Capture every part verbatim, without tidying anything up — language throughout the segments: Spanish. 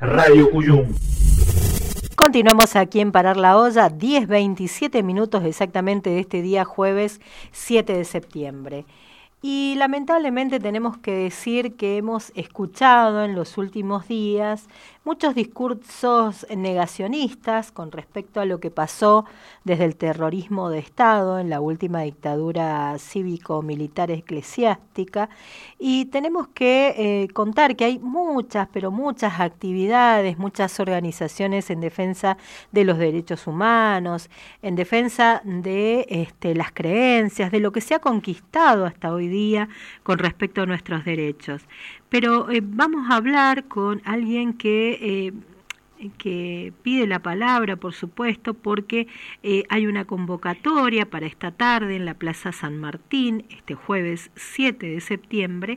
Radio Cuyum. Continuamos aquí en Parar la Olla, diez veintisiete minutos exactamente de este día jueves siete de septiembre. Y lamentablemente tenemos que decir que hemos escuchado en los últimos días muchos discursos negacionistas con respecto a lo que pasó desde el terrorismo de Estado en la última dictadura cívico-militar eclesiástica, y tenemos que eh, contar que hay muchas, pero muchas actividades, muchas organizaciones en defensa de los derechos humanos, en defensa de este, las creencias, de lo que se ha conquistado hasta hoy día con respecto a nuestros derechos. Pero eh, vamos a hablar con alguien que, eh, que pide la palabra, por supuesto, porque eh, hay una convocatoria para esta tarde en la Plaza San Martín, este jueves siete de septiembre,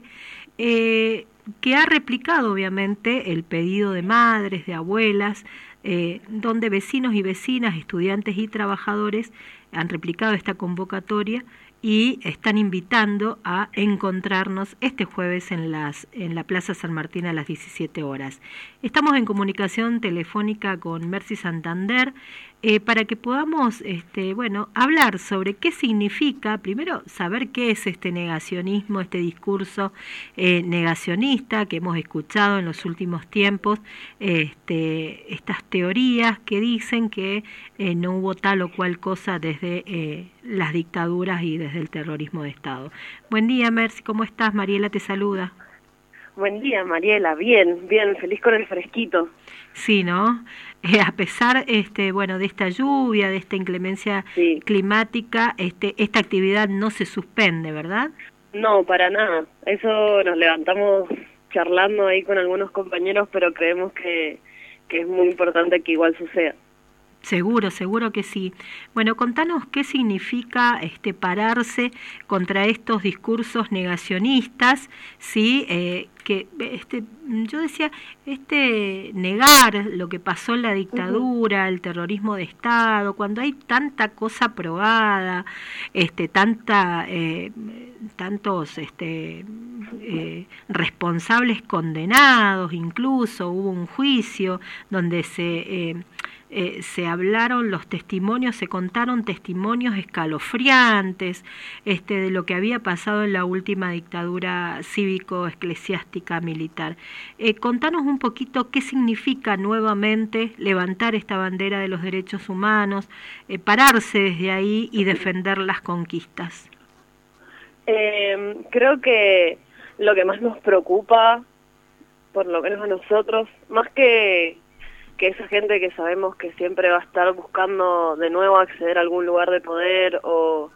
eh, que ha replicado obviamente el pedido de madres, de abuelas, eh, donde vecinos y vecinas, estudiantes y trabajadores han replicado esta convocatoria y están invitando a encontrarnos este jueves en, las, en la Plaza San Martín a las diecisiete horas. Estamos en comunicación telefónica con Mercy Santander eh, para que podamos este, bueno, hablar sobre qué significa, primero saber qué es este negacionismo, este discurso eh, negacionista que hemos escuchado en los últimos tiempos, este, estas teorías que dicen que eh, no hubo tal o cual cosa desde eh, las dictaduras y desde el terrorismo de Estado. Buen día, Mercy, ¿cómo estás? Mariela te saluda. Buen día, Mariela, bien, bien, feliz con el fresquito. Sí, ¿no? Eh, a pesar, este, bueno, de esta lluvia, de esta inclemencia sí. climática, este, esta actividad no se suspende, ¿verdad? No, para nada. Eso nos levantamos charlando ahí con algunos compañeros, pero creemos que, que es muy importante que igual suceda. Seguro, seguro que sí. Bueno, contanos qué significa este pararse contra estos discursos negacionistas, ¿sí? Eh, que este, yo decía, este negar lo que pasó en la dictadura, uh-huh. el terrorismo de Estado, cuando hay tanta cosa probada, este, tanta, eh, tantos este, eh, responsables condenados, incluso hubo un juicio donde se eh, Eh, se hablaron los testimonios, se contaron testimonios escalofriantes este, de lo que había pasado en la última dictadura cívico-eclesiástica militar. Eh, contanos un poquito qué significa nuevamente levantar esta bandera de los derechos humanos, eh, pararse desde ahí y defender las conquistas. Eh, creo que lo que más nos preocupa, por lo menos a nosotros, más que que esa gente que sabemos que siempre va a estar buscando de nuevo acceder a algún lugar de poder o,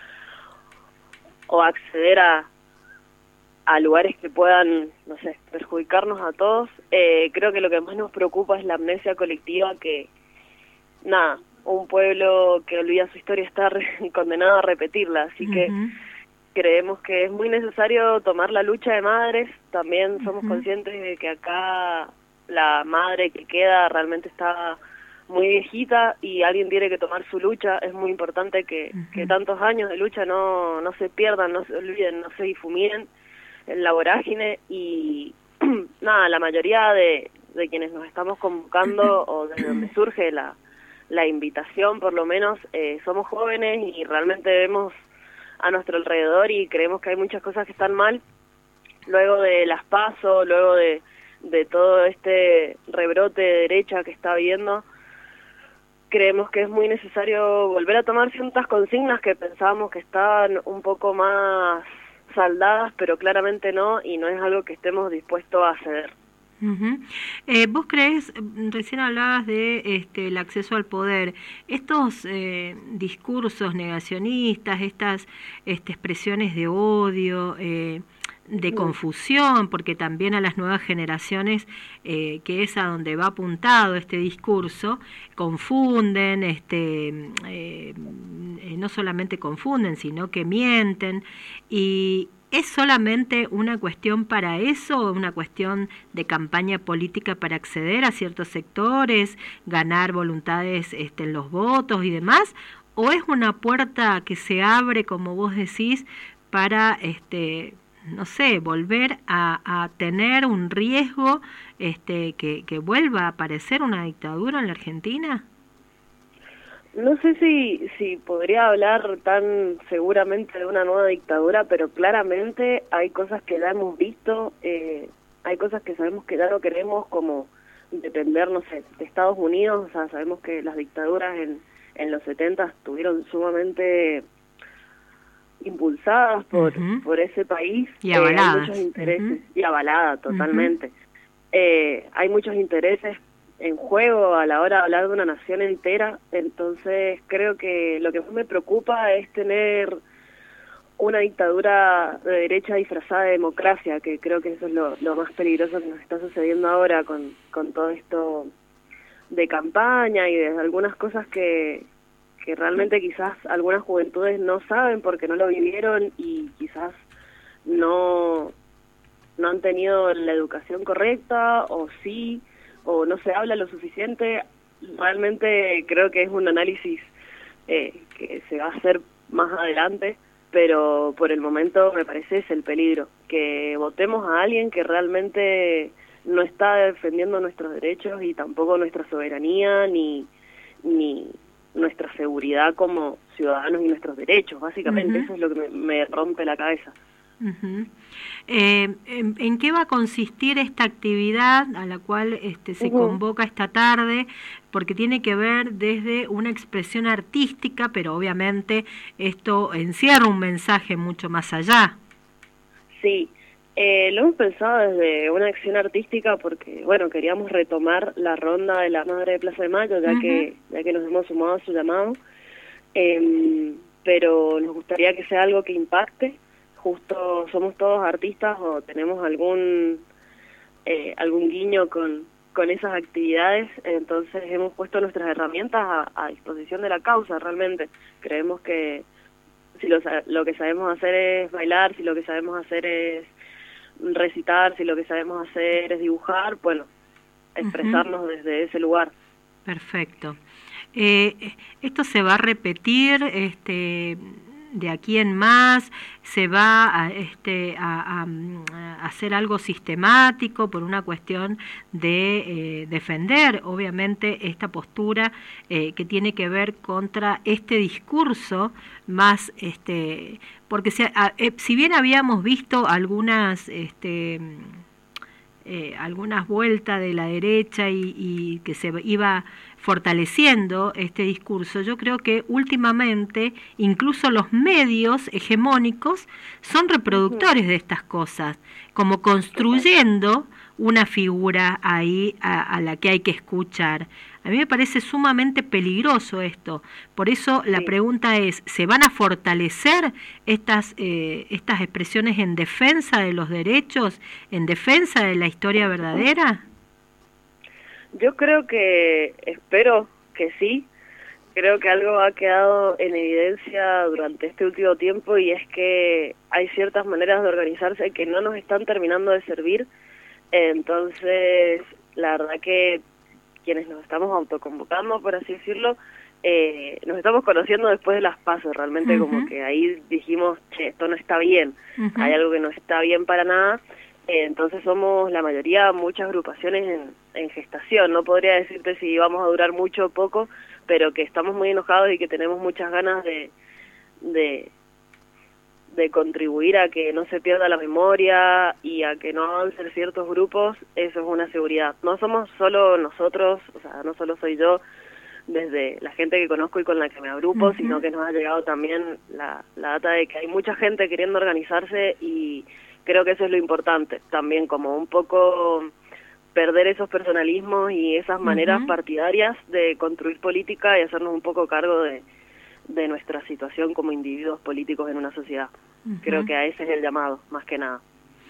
o acceder a, a lugares que puedan, no sé, perjudicarnos a todos, eh, creo que lo que más nos preocupa es la amnesia colectiva, que, nada, un pueblo que olvida su historia está re, condenado a repetirla, así uh-huh. que creemos que es muy necesario tomar la lucha de madres. También somos uh-huh. conscientes de que acá la madre que queda realmente está muy viejita y alguien tiene que tomar su lucha. Es muy importante que, uh-huh. que tantos años de lucha no, no se pierdan, no se olviden, no se difuminen en la vorágine. Y nada, la mayoría de, de quienes nos estamos convocando o desde donde surge la, la invitación, por lo menos, eh, somos jóvenes y realmente vemos a nuestro alrededor y creemos que hay muchas cosas que están mal luego de las PASO, luego de de todo este rebrote de derecha que está habiendo. Creemos que es muy necesario volver a tomar ciertas consignas que pensábamos que estaban un poco más saldadas, pero claramente no, y no es algo que estemos dispuestos a ceder. Uh-huh. Eh, ¿Vos creés, recién hablabas de este, el acceso al poder, estos eh, discursos negacionistas, estas este, expresiones de odio, eh, de confusión, porque también a las nuevas generaciones, eh, que es a donde va apuntado este discurso, confunden, este, eh, no solamente confunden, sino que mienten, y ¿es solamente una cuestión para eso, o una cuestión de campaña política para acceder a ciertos sectores, ganar voluntades este, en los votos y demás? ¿O es una puerta que se abre, como vos decís, para este no sé, volver a, a tener un riesgo este, que, que vuelva a aparecer una dictadura en la Argentina? No sé si, si podría hablar tan seguramente de una nueva dictadura, pero claramente hay cosas que ya hemos visto, eh, hay cosas que sabemos que ya no queremos, como depender, no sé, de Estados Unidos. O sea, sabemos que las dictaduras en, en los setenta estuvieron sumamente impulsadas por, uh-huh. por ese país. Y avaladas. Eh, hay muchos intereses, uh-huh. y avalada totalmente. Uh-huh. Eh, hay muchos intereses en juego a la hora de hablar de una nación entera. Entonces creo que lo que más me preocupa es tener una dictadura de derecha disfrazada de democracia, que creo que eso es lo, lo más peligroso que nos está sucediendo ahora con, con todo esto de campaña y de algunas cosas que, que realmente quizás algunas juventudes no saben porque no lo vivieron y quizás no, no han tenido la educación correcta, o sí, o no se habla lo suficiente. Realmente creo que es un análisis eh, que se va a hacer más adelante, pero por el momento me parece es el peligro, que votemos a alguien que realmente no está defendiendo nuestros derechos y tampoco nuestra soberanía ni, ni nuestra seguridad como ciudadanos y nuestros derechos. Básicamente uh-huh. eso es lo que me, me rompe la cabeza. Uh-huh. Eh, ¿en, ¿En qué va a consistir esta actividad a la cual este, se uh-huh. convoca esta tarde? Porque tiene que ver desde una expresión artística, pero obviamente esto encierra un mensaje mucho más allá. Sí, eh, lo hemos pensado desde una acción artística porque, bueno, queríamos retomar la ronda de la Madre de Plaza de Mayo, ya, uh-huh. que, ya que nos hemos sumado a su llamado, eh, pero nos gustaría que sea algo que impacte. Justo somos todos artistas o tenemos algún eh, algún guiño con, con esas actividades, entonces hemos puesto nuestras herramientas a, a disposición de la causa. Realmente creemos que si lo, lo que sabemos hacer es bailar, si lo que sabemos hacer es recitar, si lo que sabemos hacer es dibujar, bueno, expresarnos uh-huh. desde ese lugar. Perfecto. Eh, ¿Esto se va a repetir este de aquí en más? ¿Se va a, este, a, a, a hacer algo sistemático por una cuestión de eh, defender, obviamente, esta postura eh, que tiene que ver contra este discurso más, este, porque si, a, eh, si bien habíamos visto algunas, este, eh, algunas vueltas de la derecha y, y que se iba fortaleciendo este discurso, yo creo que últimamente incluso los medios hegemónicos son reproductores de estas cosas, como construyendo una figura ahí a, a la que hay que escuchar. A mí me parece sumamente peligroso esto. Por eso la sí. pregunta es, ¿se van a fortalecer estas, eh, estas expresiones en defensa de los derechos, en defensa de la historia verdadera? Yo creo que, espero que sí. Creo que algo ha quedado en evidencia durante este último tiempo, y es que hay ciertas maneras de organizarse que no nos están terminando de servir. Entonces, la verdad que quienes nos estamos autoconvocando, por así decirlo, eh, nos estamos conociendo después de las PASO. Realmente uh-huh. como que ahí dijimos, che, esto no está bien, uh-huh. hay algo que no está bien para nada. Eh, entonces somos la mayoría, muchas agrupaciones en, en gestación. No podría decirte si vamos a durar mucho o poco, pero que estamos muy enojados y que tenemos muchas ganas de, de, de contribuir a que no se pierda la memoria y a que no avancen ciertos grupos. Eso es una seguridad. No somos solo nosotros, o sea, no solo soy yo, desde la gente que conozco y con la que me agrupo, uh-huh. sino que nos ha llegado también la, la data de que hay mucha gente queriendo organizarse, y creo que eso es lo importante, también como un poco perder esos personalismos y esas maneras uh-huh. partidarias de construir política y hacernos un poco cargo de, de nuestra situación como individuos políticos en una sociedad. Uh-huh. Creo que a ese es el llamado, más que nada.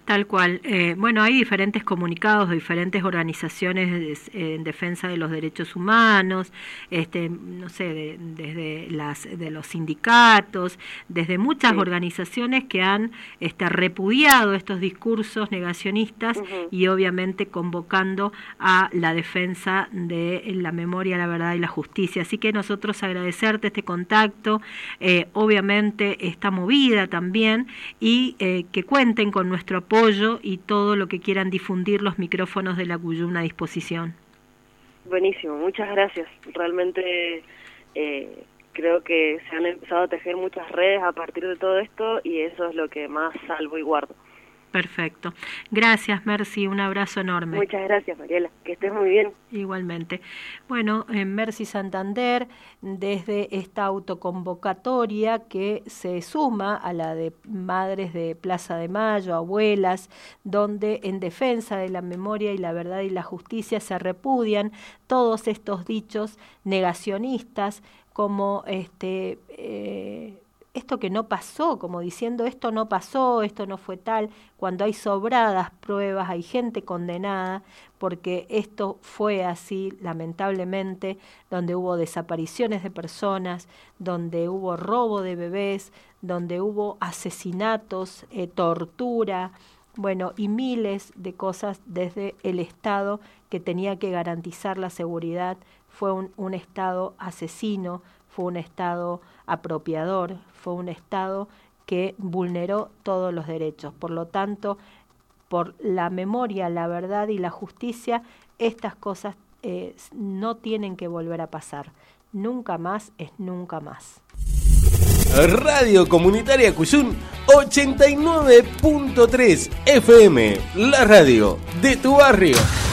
Tal cual. Eh, bueno, hay diferentes comunicados de diferentes organizaciones en defensa de los derechos humanos, este, no sé, de, desde las de los sindicatos, desde muchas sí. organizaciones que han este, repudiado estos discursos negacionistas uh-huh. y obviamente convocando a la defensa de la memoria, la verdad y la justicia. Así que nosotros agradecerte este contacto, eh, obviamente esta movida también, y eh, que cuenten con nuestro apoyo apoyo y todo lo que quieran difundir los micrófonos de la Cuyum a disposición. Buenísimo, muchas gracias. Realmente eh, creo que se han empezado a tejer muchas redes a partir de todo esto y eso es lo que más salvo y guardo. Perfecto. Gracias, Mercy. Un abrazo enorme. Muchas gracias, Mariela. Que estés muy bien. Igualmente. Bueno, en Mercy Santander, desde esta autoconvocatoria que se suma a la de Madres de Plaza de Mayo, abuelas, donde en defensa de la memoria y la verdad y la justicia se repudian todos estos dichos negacionistas como este... Eh, esto que no pasó, como diciendo esto no pasó, esto no fue tal, cuando hay sobradas pruebas, hay gente condenada, porque esto fue así, lamentablemente, donde hubo desapariciones de personas, donde hubo robo de bebés, donde hubo asesinatos, eh, tortura, bueno, y miles de cosas desde el Estado que tenía que garantizar la seguridad, fue un, un Estado asesino, fue un Estado apropiador, fue un Estado que vulneró todos los derechos. Por lo tanto, por la memoria, la verdad y la justicia, estas cosas eh, no tienen que volver a pasar. Nunca más es nunca más. Radio Comunitaria Cuyum ochenta y nueve punto tres F M, la radio de tu barrio.